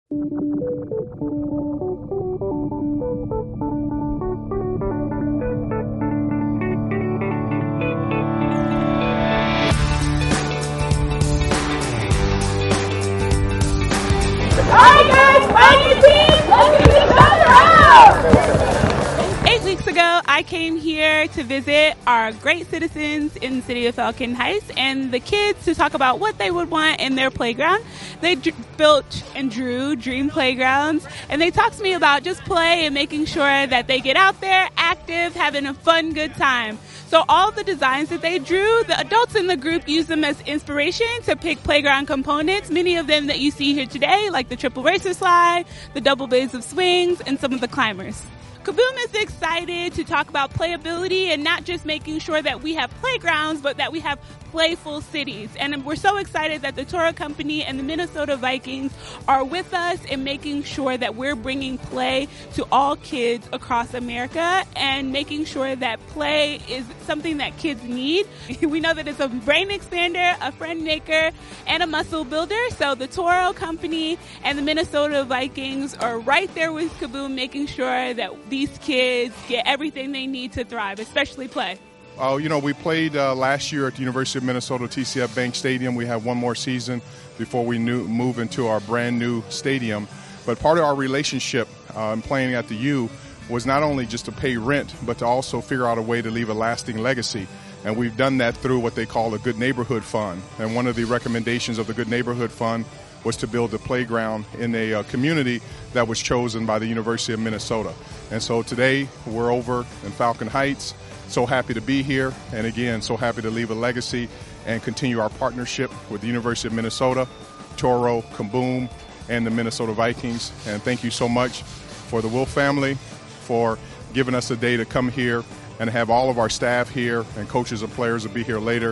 Ago, I came here to visit our great citizens in the city of Falcon Heights and the kids to talk about what they would want in their playground. They built and drew dream playgrounds, and they talked to me about just play and making sure that they get out there, active, having a fun, good time. So all the designs that they drew, the adults in the group use them as inspiration to pick playground components, many of them that you see here today, like the triple racer slide, the double bays of swings, and some of the climbers. Kaboom is excited to talk about playability and not just making sure that we have playgrounds, but that we have playful cities. And we're so excited that the Toro Company and the Minnesota Vikings are with us in making sure that we're bringing play to all kids across America and making sure that play is something that kids need. We know that it's a brain expander, a friend maker, and a muscle builder. So the Toro Company and the Minnesota Vikings are right there with Kaboom, making sure that these kids get everything they need to thrive, especially play. We played last year at the University of Minnesota TCF Bank Stadium. We have one more season before we move into our brand new stadium. But part of our relationship in playing at the U was not only just to pay rent, but to also figure out a way to leave a lasting legacy. And we've done that through what they call a Good Neighborhood Fund. And one of the recommendations of the Good Neighborhood Fund was to build a playground in a community that was chosen by the University of Minnesota. And so today we're over in Falcon Heights. So happy to be here, and again, so happy to leave a legacy and continue our partnership with the University of Minnesota, Toro, Kaboom, and the Minnesota Vikings. And thank you so much for the Wolf family for giving us a day to come here and have all of our staff here and coaches and players will be here later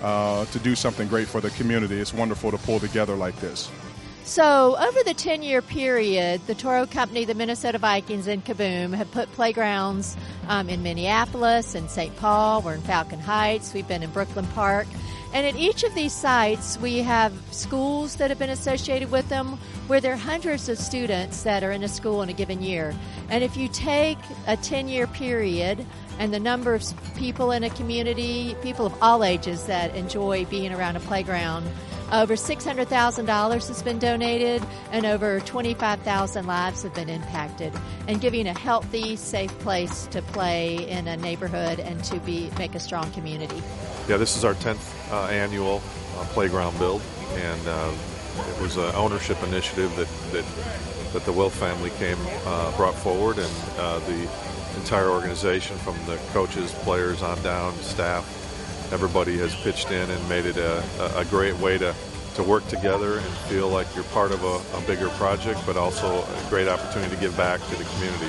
to do something great for the community. It's wonderful to pull together like this. So over the 10-year period, the Toro Company, the Minnesota Vikings, and Kaboom have put playgrounds in Minneapolis and St. Paul. We're in Falcon Heights. We've been in Brooklyn Park. And at each of these sites, we have schools that have been associated with them where there are hundreds of students that are in a school in a given year. And if you take a 10-year period and the number of people in a community, people of all ages that enjoy being around a playground, over $600,000 has been donated and over 25,000 lives have been impacted, and giving a healthy, safe place to play in a neighborhood and to make a strong community. Yeah, this is our 10th annual playground build, and it was an ownership initiative that the Wilf family brought forward, and the entire organization, from the coaches, players on down, staff, everybody has pitched in and made it a great way to work together and feel like you're part of a bigger project, but also a great opportunity to give back to the community.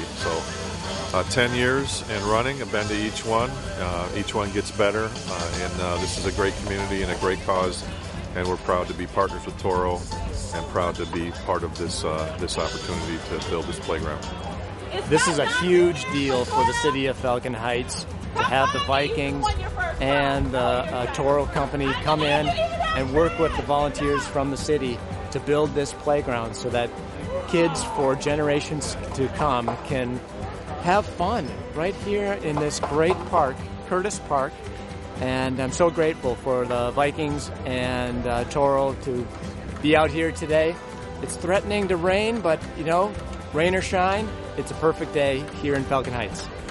So 10 years and running, I've been to each one. Each one gets better, and this is a great community and a great cause, and we're proud to be partners with Toro and proud to be part of this opportunity to build this playground. This is a huge deal for the city of Falcon Heights to have the Vikings and the Toro Company come in and work with the volunteers from the city to build this playground so that kids for generations to come can have fun right here in this great park, Curtis Park. And I'm so grateful for the Vikings and Toro to be out here today. It's threatening to rain, but rain or shine, it's a perfect day here in Falcon Heights.